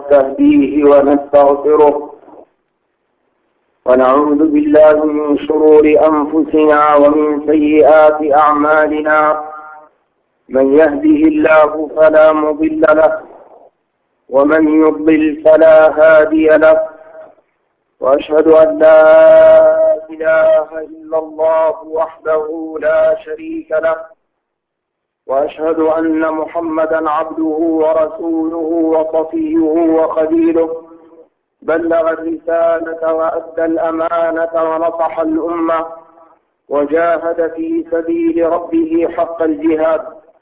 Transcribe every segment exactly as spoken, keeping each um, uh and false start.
ونستهديه ونستغفره ونعوذ بالله من شرور أنفسنا ومن سيئات أعمالنا. من يهده الله فلا مضل له ومن يضلل فلا هادي له، وأشهد أن لا إله إلا الله وحده لا شريك له، وأشهد أن محمدا عبده ورسوله وصفيه وخليله، بلغ الرسالة وأدى الأمانة ونصح الأمة وجاهد في سبيل ربه حق الجهاد،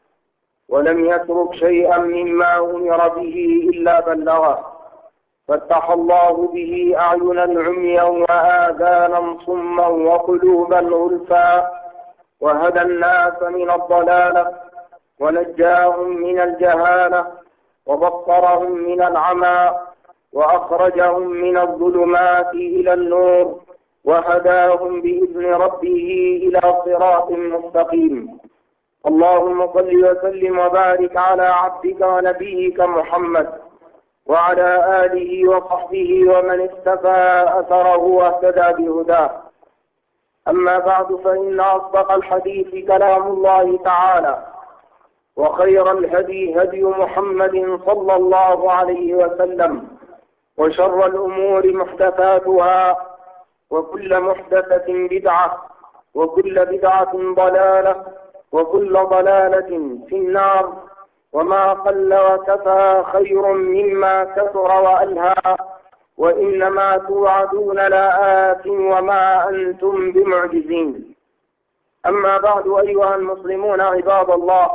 ولم يترك شيئا مما أمر به إلا بلغه، فتح الله به أعينا عميا وآذانا صما وقلوبا غلفا، وهدى الناس من الضلالة ونجاهم من الجهالة وبصرهم من العمى وأخرجهم من الظلمات إلى النور وهداهم بإذن ربه إلى صراط مستقيم. اللهم صل وسلم وبارك على عبدك ونبيك محمد وعلى آله وصحبه ومن اختفى أثره واهتدى بهداه. أما بعد، فإن أصدق الحديث كلام الله تعالى، وخير الهدي هدي محمد صلى الله عليه وسلم، وشر الأمور محدثاتها، وكل محدثة بدعة، وكل بدعة ضلالة، وكل ضلالة في النار. وما قل وكفى خير مما كثر وألهى، وإنما توعدون لآت وما أنتم بمعجزين. أما بعد، أيها المسلمون عباد الله،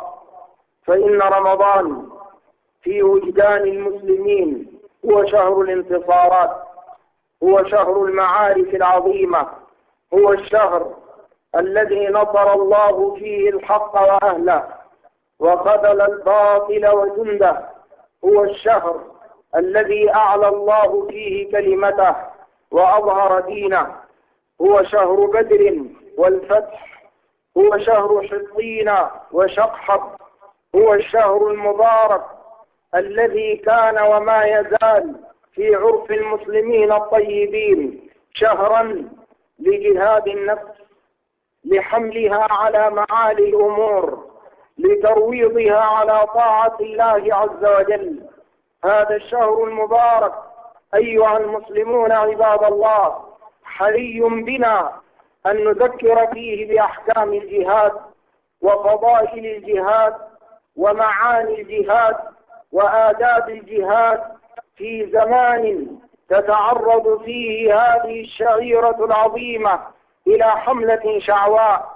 فإن رمضان في وجدان المسلمين هو شهر الانتصارات، هو شهر المعارك العظيمة، هو الشهر الذي نصر الله فيه الحق وأهله وخذل الباطل وجنده، هو الشهر الذي أعلى الله فيه كلمته وأظهر دينه، هو شهر بدر والفتح، هو شهر حطين وشقحط، هو الشهر المبارك الذي كان وما يزال في عرف المسلمين الطيبين شهرا لجهاد النفس، لحملها على معالي الأمور، لترويضها على طاعة الله عز وجل. هذا الشهر المبارك أيها المسلمون عباد الله، حري بنا أن نذكر فيه بأحكام الجهاد وفضائل الجهاد ومعاني الجهاد وآداب الجهاد في زمان تتعرض فيه هذه الشعيرة العظيمة إلى حملة شعواء،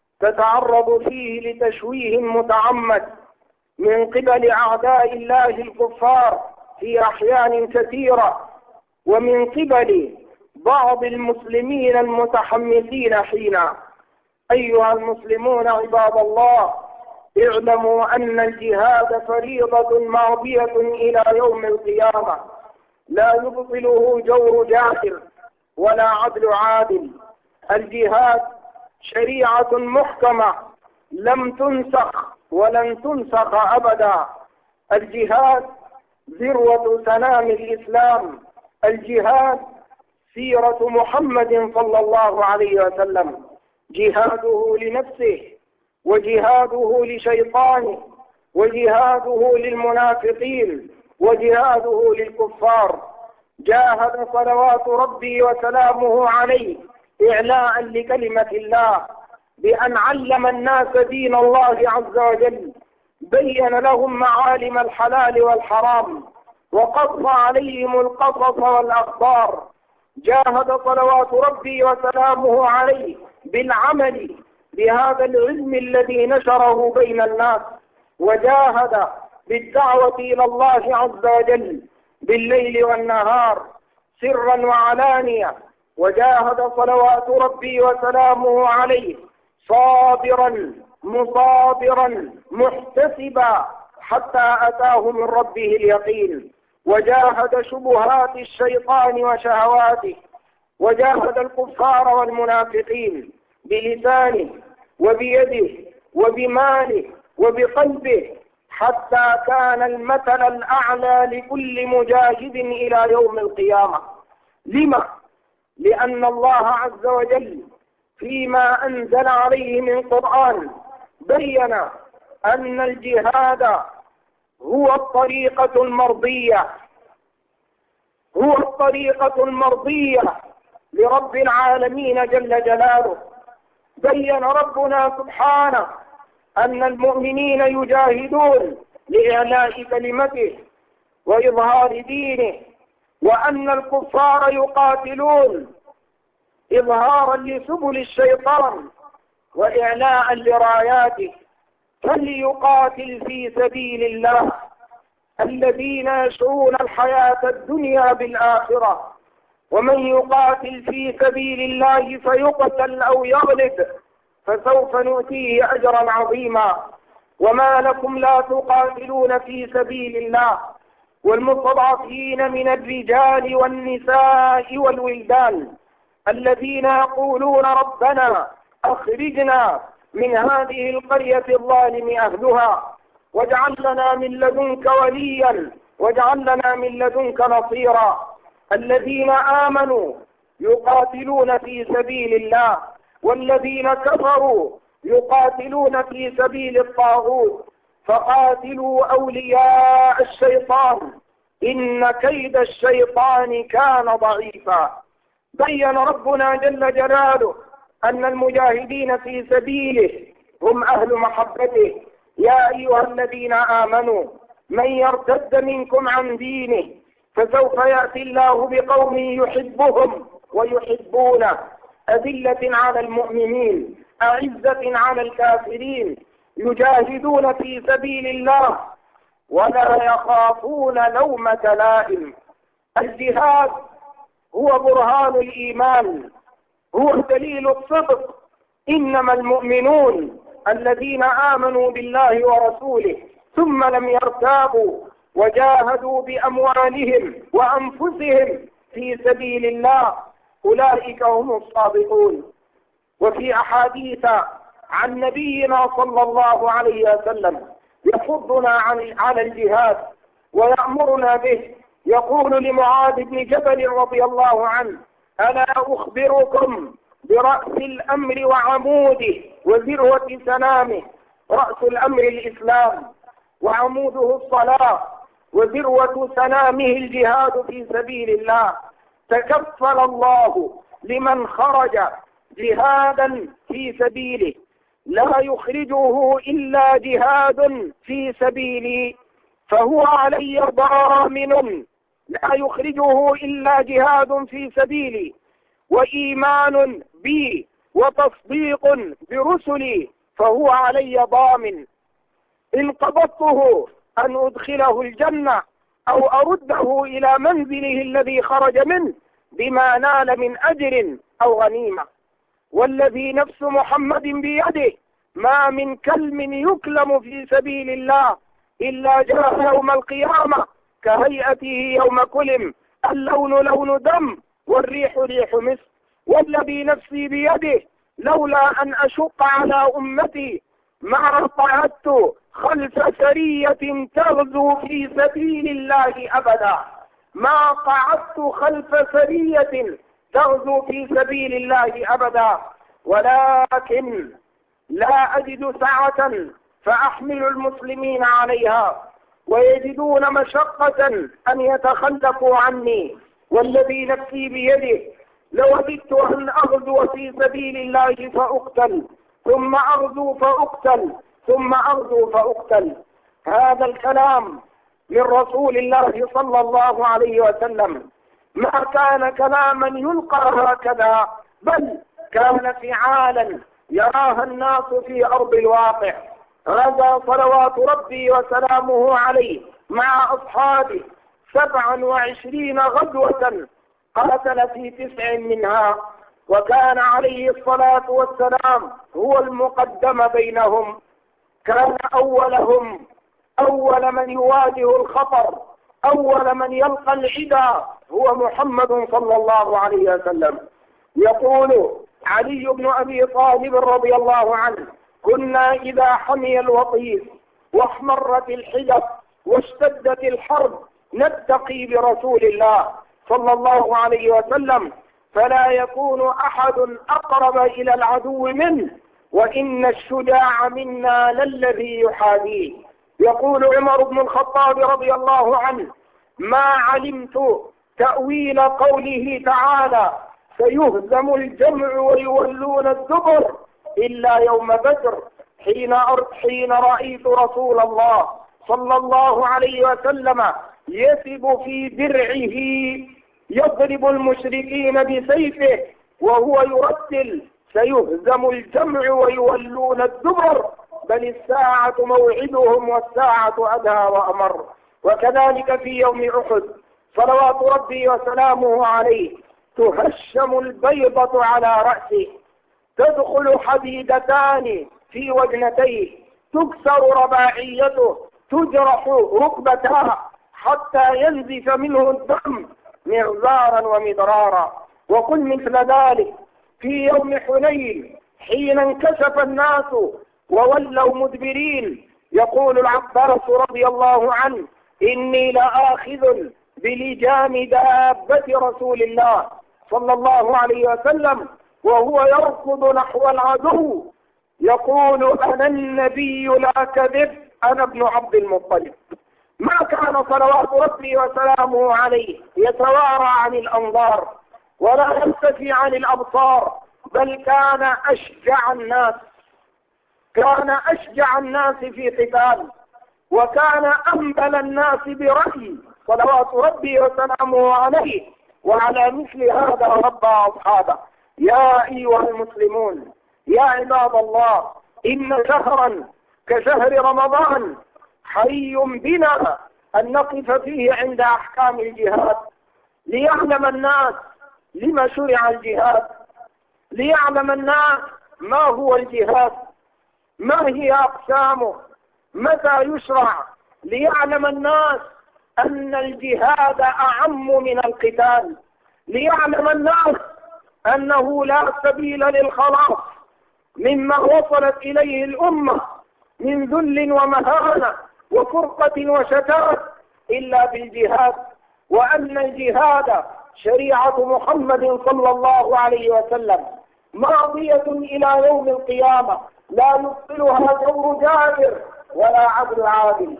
تتعرض فيه لتشويه متعمد من قبل أعداء الله الكفار في أحيان كثيرة، ومن قبل بعض المسلمين المتحمسين حينا. أيها المسلمون عباد الله، اعلموا أن الجهاد فريضة ماضية إلى يوم القيامة، لا يبطله جور جاهر ولا عدل عادل. الجهاد شريعة محكمة لم تنسخ ولن تنسخ أبدا. الجهاد ذروة سنام الإسلام، الجهاد سيرة محمد صلى الله عليه وسلم، جهاده لنفسه وجهاده لشيطانه وجهاده للمنافقين وجهاده للكفار. جاهد صلوات ربي وسلامه عليه إعلاء لكلمة الله، بأن علم الناس دين الله عز وجل، بين لهم معالم الحلال والحرام، وقص عليهم القصص والأخبار. جاهد صلوات ربي وسلامه عليه بالعمل بهذا العلم الذي نشره بين الناس، وجاهد بالدعوة إلى الله عز وجل بالليل والنهار سرا وعلانية. وجاهد صلوات ربي وسلامه عليه صابرا مصابرا محتسبا حتى أتاه من ربه اليقين. وجاهد شبهات الشيطان وشهواته، وجاهد الكفار والمنافقين بلسانه وبيده وبماله وبقلبه حتى كان المثل الأعلى لكل مجاهد إلى يوم القيامة. لما؟ لأن الله عز وجل فيما أنزل عليه من قرآن بين أن الجهاد هو الطريقة المرضية، هو الطريقة المرضية لرب العالمين جل جلاله. بين ربنا سبحانه أن المؤمنين يجاهدون لإعلاء كلمته وإظهار دينه، وأن الكفار يقاتلون إظهارا لسبل الشيطان وإعلاء لراياته. فليقاتل في سبيل الله الذين يشعرون الحياة الدنيا بالآخرة، ومن يقاتل في سبيل الله فيقتل أو يغلب فسوف نؤتيه أجرا عظيما. وما لكم لا تقاتلون في سبيل الله والمستضعفين من الرجال والنساء والولدان الذين يقولون ربنا أخرجنا من هذه القرية الظالم أهلها واجعل لنا من لدنك وليا واجعل لنا من لدنك نصيرا. الذين آمنوا يقاتلون في سبيل الله والذين كفروا يقاتلون في سبيل الطاغوت فقاتلوا أولياء الشيطان إن كيد الشيطان كان ضعيفا. بين ربنا جل جلاله أن المجاهدين في سبيله هم أهل محبته. يا أيها الذين آمنوا من يرتد منكم عن دينه فسوف يأتي الله بقوم يحبهم ويحبونه أذلة على المؤمنين أعزة على الكافرين يجاهدون في سبيل الله ولا يخافون لومة لائم. الجهاد هو برهان الإيمان، هو دليل الصدق. إنما المؤمنون الذين آمنوا بالله ورسوله ثم لم يرتابوا وجاهدوا بأموالهم وأنفسهم في سبيل الله أولئك هم الصادقون. وفي أحاديث عن نبينا صلى الله عليه وسلم يحضنا على الجهاد ويأمرنا به. يقول لمعاذ بن جبل رضي الله عنه ألا أخبركم برأس الأمر وعموده وذروة سنامه. رأس الأمر الإسلام وعموده الصلاة وذروة سنامه الجهاد في سبيل الله. تكفل الله لمن خرج جهادا في سبيله لا يخرجه إلا جهاد في سبيلي فهو علي ضامن، لا يخرجه إلا جهاد في سبيلي وإيمان بي وتصديق برسلي فهو علي ضامن. إن قبضته أن أدخله الجنة أو أرده إلى منزله الذي خرج منه بما نال من أجر أو غنيمة. والذي نفس محمد بيده ما من كلم يكلم في سبيل الله إلا جاء يوم القيامة كهيئته يوم كلم، اللون لون دم والريح ريح مسك. والذي نفسي بيده لولا أن أشق على أمتي ما قعدت خلف سرية تغزو في سبيل الله أبدا، ما قعدت خلف سرية تغزو في سبيل الله أبدا. ولكن لا أجد سعة فأحمل المسلمين عليها ويجدون مشقة أن يتخلفوا عني. والذي نفسي بيده لوددت أن أغزو في سبيل الله فأقتل ثم أغزو فأقتل ثم أغزو فأقتل. هذا الكلام من رسول الله صلى الله عليه وسلم ما كان كلاما يلقى هكذا، بل كان فعالا يراها الناس في أرض الواقع. غزا صلوات ربي وسلامه عليه مع أصحابه سبعا وعشرين غزوة قاتل في تسع منها، وكان عليه الصلاة والسلام هو المقدم بينهم. كان أولهم أول من يواجه الخطر، أول من يلقى العدا هو محمد صلى الله عليه وسلم. يقول علي بن أبي طالب رضي الله عنه كنا إذا حمي الوطيس واحمرت الحجب واشتدت الحرب نتقي برسول الله صلى الله عليه وسلم، فلا يكون أحد أقرب إلى العدو منه، وإن الشجاع منا للذي يحاذيه. يقول عمر بن الخطاب رضي الله عنه: ما علمت تأويل قوله تعالى سيهزم الجمع ويولون الدبر إلا يوم بدر، حين حين رأيت رسول الله صلى الله عليه وسلم يثب في درعه يضرب المشركين بسيفه وهو يرتل سيهزم الجمع ويولون الدبر، بل الساعة موعدهم والساعة أدهى وأمر. وكذلك في يوم أحد صلوات ربي وسلامه عليه تهشم البيضة على رأسه، تدخل حديدتان في وجنتيه، تكسر رباعيته، تجرح ركبتاه حتى ينزف منه الدم مغزارا ومدرارا. وقل مثل ذلك في يوم حنين حين انكشف الناس وولوا مدبرين، يقول العباس رضي الله عنه: إني لآخذ بلجام دابة رسول الله صلى الله عليه وسلم وهو يركض نحو العدو يقول: أنا النبي لا كذب، أنا ابن عبد المطلب. ما كان صلوات ربي وسلامه عليه يتوارى عن الأنظار ولا يختفي عن الأبصار، بل كان أشجع الناس، كان أشجع الناس في قتال، وكان أنبل الناس برأي صلوات ربي وسلامه عليه. وعلى مثل هذا ربى أصحابه. يا أيها المسلمون، يا عباد الله، إن شهرا كشهر رمضان حي بنا أن نقف فيه عند أحكام الجهاد، ليعلم الناس لما شرع الجهاد، ليعلم الناس ما هو الجهاد، ما هي أقسامه، متى يشرع، ليعلم الناس أن الجهاد أعم من القتال، ليعلم الناس أنه لا سبيل للخلاص مما وصلت إليه الأمة من ذل ومهانة وفرقة وشتات إلا بالجهاد، وأن الجهاد شريعة محمد صلى الله عليه وسلم ماضية إلى يوم القيامة، لا يبطلها جور جابر ولا عدل عادل.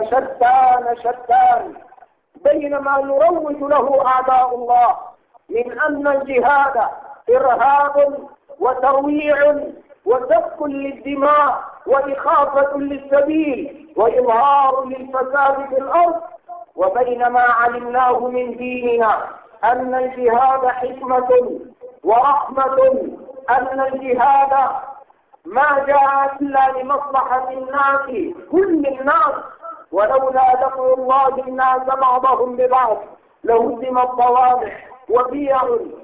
وشتان شتان بين ما يروج له أعداء الله من أن الجهاد إرهاب وترويع وسفك للدماء وإخافة للسبيل وإظهار للفساد في الأرض، وبين ما علمناه من ديننا أن الجهاد حكمة ورحمة، أن الجهاد ما جاء إلا لمصلحة الناس كل الناس، ولولا دفع الله الناس بعضهم ببعض لهدمت صوامع وبيع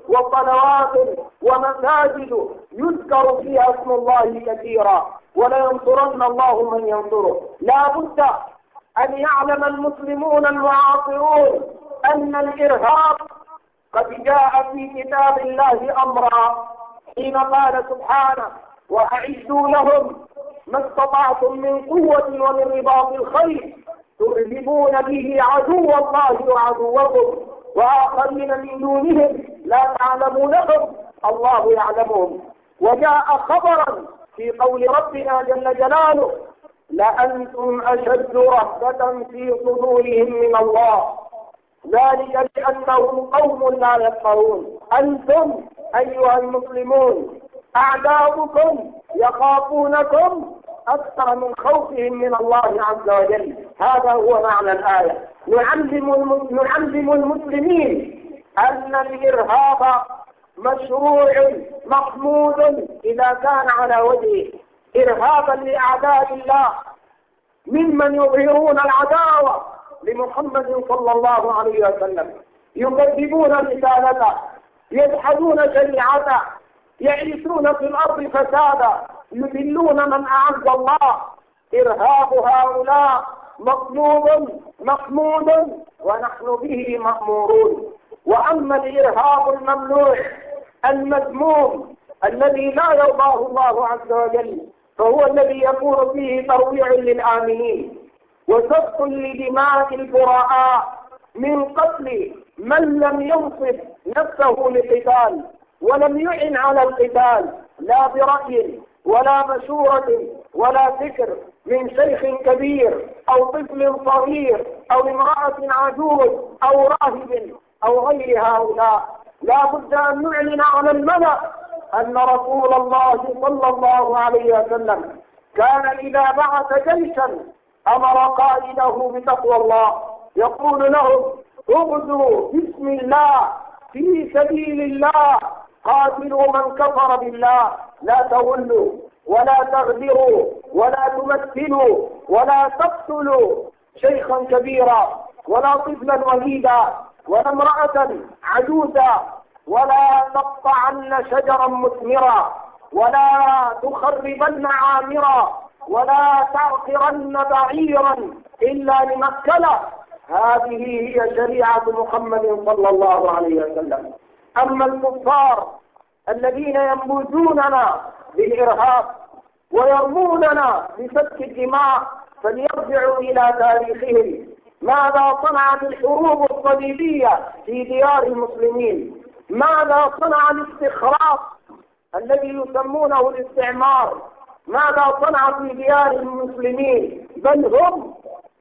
وصلوات ومساجد يذكر فيها اسم الله كثيرا، ولينصرن الله من ينصره. لا بد أن يعلم المسلمون المعاصرون أن الإرهاب قد جاء في كتاب الله أمرا حين قال سبحانه: وأعدوا لهم ما استطعتم من قوة ومن رباط الخيل ترهبون به عدو الله وعدوكم وآخرين من دونهم لا تعلمونهم الله يعلمهم. وجاء خبرا في قول ربنا جل جلاله: لأنتم أشد رهبة في صدورهم من الله، ذلك لأنهم قوم لا يفقهون. أنتم أيها المسلمون أعداؤكم يخافونكم أكثر من خوفهم من الله عز وجل. هذا هو معنى الآية. نعلم نعلم المسلمين أن الإرهاب مشروع محمود إذا كان على وجهه، إرهابا لأعداء الله ممن يظهرون العداوة لمحمد صلى الله عليه وسلم، يكذبون رسالته، يجحدون شريعته، يعيشون في الأرض فسادا، يذلون من أعز الله. إرهاب هؤلاء مطلوب محمود ونحن به مأمورون. وأما الإرهاب الممنوع المذموم الذي لا يرضاه الله عز وجل فهو الذي يكون فيه ترويع للآمنين وسفك لدماء البراء من قتل من لم ينصب نفسه لقتال ولم يعن على القتال لا برأي ولا مشورة ولا فكر من شيخ كبير أو طفل صغير أو امرأة عجوز أو راهب أو غير هؤلاء. لا بد أن نعلن على الملأ أن رسول الله صلى الله عليه وسلم كان إذا بعث جيشا أمر قائده بتقوى الله، يقول لهم اغزوا بسم الله في سبيل الله، قاتلوا من كفر بالله، لا تغلوا ولا تغدروا ولا تمثلوا ولا تقتلوا شيخا كبيرا ولا طفلا وليدا ولا امرأة عجوزا، ولا تقطعن شجرا مثمرا ولا تخربن عامرا ولا تعقرن بعيرا إلا لمأكله. هذه هي شريعة محمد صلى الله عليه وسلم. أما الكفار الذين ينبذوننا بالإرهاب ويرموننا بسفك الدماء فليرجعوا إلى تاريخهم. ماذا صنعت الحروب الصليبية في ديار المسلمين؟ ماذا صنع الاستخراج الذي يسمونه الاستعمار؟ ماذا صنع في ديار المسلمين؟ بل هم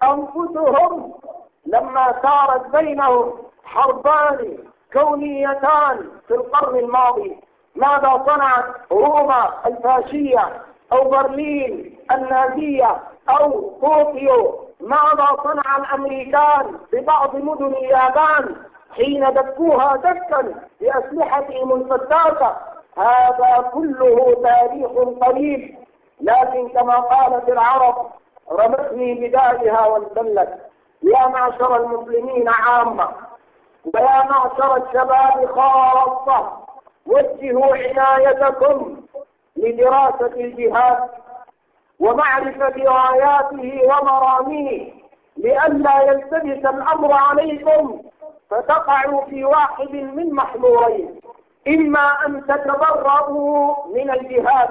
أنفسهم لما صارت بينهم حربان كونيتان في القرن الماضي، ماذا صنعت روما الفاشية أو برلين النازية أو طوكيو؟ ماذا صنع الأمريكان في بعض مدن اليابان حين دكوها دكا بأسلحتهم الفتاكة؟ هذا كله تاريخ قريب، لكن كما قالت العرب رمتني بدائها وانسلت. يا معشر المسلمين عامة ويا معشر الشباب خاصة، وجهوا عنايتكم لدراسة الجهاد ومعرفة آياته ومراميه لئلا يلتبس الأمر عليكم فتقعوا في واحد من محظورين: إما أن تتبرؤوا من الجهاد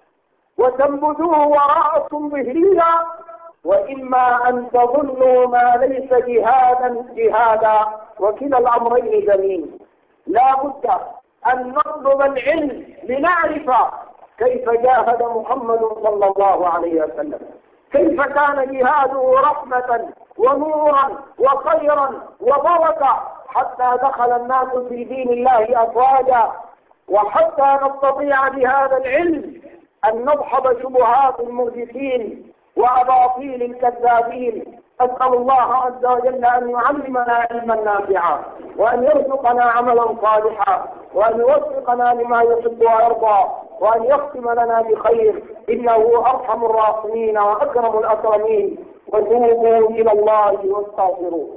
وتنبذوه وراءكم ظهريا، وإما أن تظنوا ما ليس جهادا جهادا، وكلا الأمرين جميل. لا بد أن نطلب العلم لنعرف كيف جاهد محمد صلى الله عليه وسلم، كيف كان جهاده رحمة ونورا وخيرا وبركة حتى دخل الناس في دين الله أفواجا، وحتى نستطيع بهذا العلم أن نضحض شبهات المرجفين وأباطيل الكذابين. أسأل الله عز وجل أن يعلمنا علما نافعا، وأن يرزقنا عملا صالحا، وأن يوفقنا لما يحب ويرضى، وأن يختم لنا بخير، إنه أرحم الراحمين وأكرم الأكرمين. وتوبوا إلى الله واستغفروه.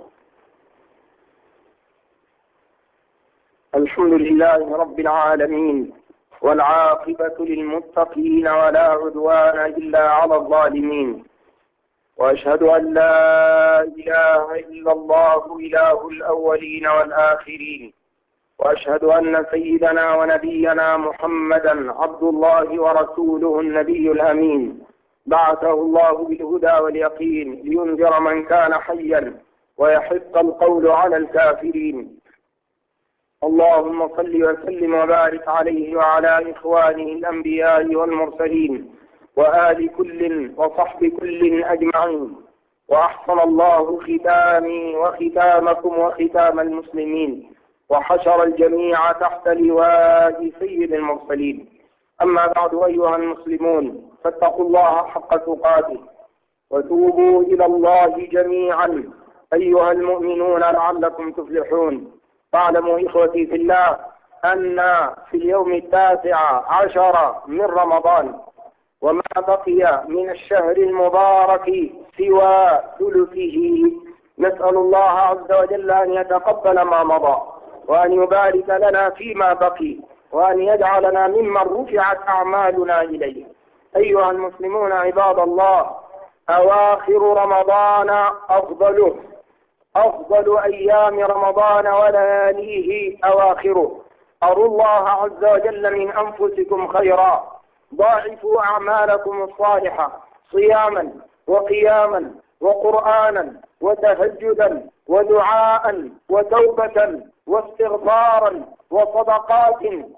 الحمد لله رب العالمين، والعاقبة للمتقين ولا عدوان إلا على الظالمين، وأشهد أن لا إله إلا الله إله الأولين والآخرين، وأشهد أن سيدنا ونبينا محمدا عبد الله ورسوله النبي الأمين، بعثه الله بالهدى واليقين لينذر من كان حيا ويحق القول على الكافرين. اللهم صل وسلم وبارك عليه وعلى إخوانه الأنبياء والمرسلين وآل كل وصحب كل أجمعين. وأحسن الله ختامي وختامكم وختام المسلمين، وحشر الجميع تحت لواء سيد المرسلين. أما بعد، أيها المسلمون، فاتقوا الله حق تقاته وتوبوا إلى الله جميعا أيها المؤمنون لعلكم تفلحون. فاعلموا إخوتي في الله أن في اليوم التاسع عشر من رمضان وما بقي من الشهر المبارك سوى ثلثه، نسأل الله عز وجل أن يتقبل ما مضى، وأن يبارك لنا فيما بقي، وأن يجعلنا ممن رفعت أعمالنا إليه. أيها المسلمون عباد الله، أواخر رمضان أفضله، أفضل أيام رمضان ولياليه أواخره. أروا الله عز وجل من أنفسكم خيرا، ضاعفوا أعمالكم الصالحة صياما وقياما وقرآنا وتهجدا ودعاء وتوبة واستغفارا وصدقات.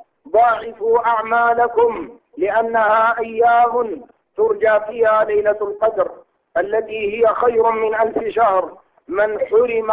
ضاعفوا أعمالكم لأنها أيام ترجى فيها ليلة القدر التي هي خير من ألف شهر. من حرم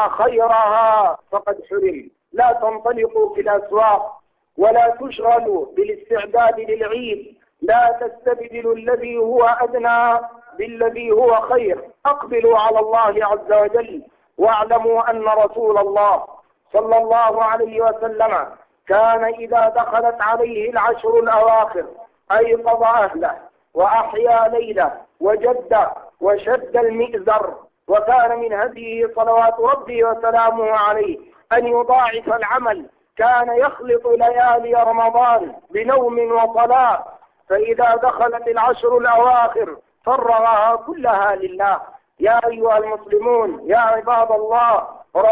خيرها فقد حرم. لا تنطلقوا في الأسواق ولا تشغلوا بالاستعداد للعيد. لا تستبدلوا الذي هو أدنى بالذي هو خير. أقبلوا على الله عز وجل، واعلموا أن رسول الله صلى الله عليه وسلم كان إذا دخلت عليه العشر الأواخر أيقظ أهله وأحيا ليله وجد وشد المئزر. وكان من هديه صلوات ربي وسلامه عليه أن يضاعف العمل. كان يخلط ليالي رمضان بنوم وصلاة، فإذا دخلت العشر الأواخر فرغها كلها لله. يا أيها المسلمون، يا عباد الله،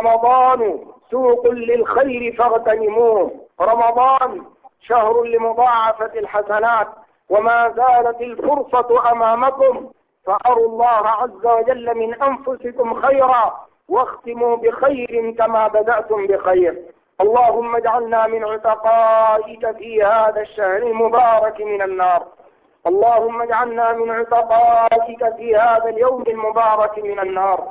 رمضان سوق للخير فاغتنموه. رمضان شهر لمضاعفة الحسنات، وما زالت الفرصة أمامكم، فأروا الله عز وجل من أنفسكم خيرا واختموا بخير كما بدأتم بخير. اللهم اجعلنا من عتقائك في هذا الشهر المبارك من النار. اللهم اجعلنا من عتقائك في هذا اليوم المبارك من النار.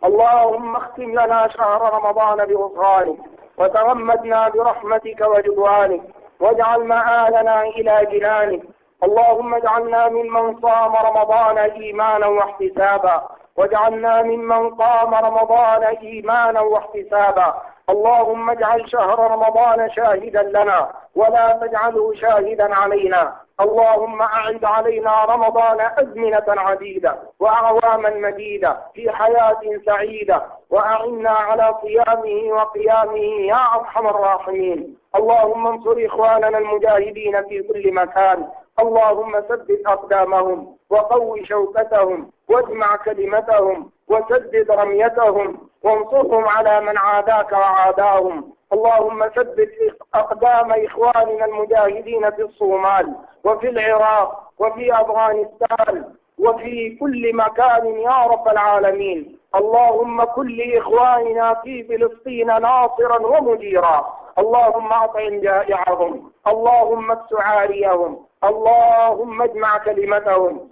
اللهم اختم لنا شهر رمضان بغفرانك، وتغمدنا برحمتك ورضوانك، واجعل مآلنا إلى جنانك. اللهم اجعلنا ممن صام رمضان إيمانا واحتسابا، واجعلنا ممن قام رمضان إيمانا واحتسابا. اللهم اجعل شهر رمضان شاهدا لنا ولا تجعله شاهدا علينا. اللهم أعد علينا رمضان أزمنة عديدة وأعواما مديدة في حياة سعيدة، وأعنا على صيامه وقيامه يا أرحم الراحمين. اللهم انصر إخواننا المجاهدين في كل مكان. اللهم ثبت أقدامهم وقو شوكتهم واجمع كلمتهم وسدد رميتهم وانصرهم على من عاداك وعاداهم. اللهم ثبت أقدام إخواننا المجاهدين في الصومال وفي العراق وفي أفغانستان وفي كل مكان يا رب العالمين. اللهم كن لإخواننا في فلسطين ناصرا ومديرا. اللهم أطعم جائعهم، اللهم اكس عاريهم، اللهم اجمع كلمتهم،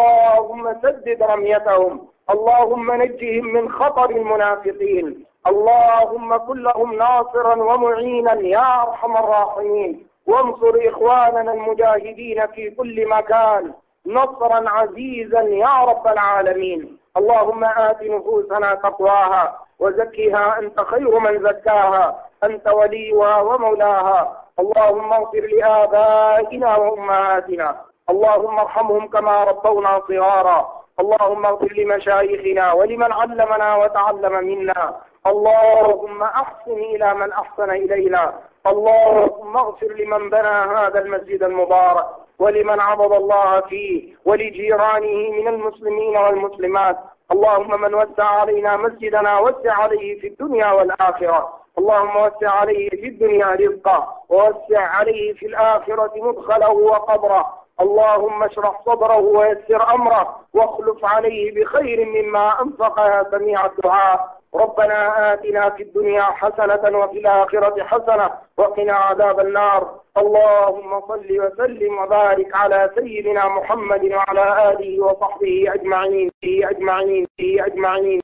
اللهم سدد رميتهم، اللهم نجهم من خطر المنافقين. اللهم كن لهم ناصرا ومعينا يا أرحم الراحمين. وانصر إخواننا المجاهدين في كل مكان نصرا عزيزا يا رب العالمين. اللهم آت نفوسنا تقواها وزكها أنت خير من زكاها، أنت وليها ومولاها. اللهم اغفر لآبائنا وأمهاتنا، اللهم ارحمهم كما ربونا صغارا. اللهم اغفر لمشايخنا ولمن علمنا وتعلم منا. اللهم أحسن إلى من أحسن إلينا. اللهم اغفر لمن بنى هذا المسجد المبارك ولمن عبد الله فيه ولجيرانه من المسلمين والمسلمات. اللهم من وسع علينا مسجدنا وسع عليه في الدنيا والآخرة. اللهم وسع عليه في الدنيا رزقه ووسع عليه في الآخرة مدخله وقبره. اللهم اشرح صدره ويسر أمره واخلف عليه بخير مما أنفق يا سميع الدعاء. ربنا آتنا في الدنيا حسنة وفي الآخرة حسنة وقنا عذاب النار. اللهم صل وسلم وبارك على سيدنا محمد وعلى آله وصحبه أجمعين أجمعين أجمعين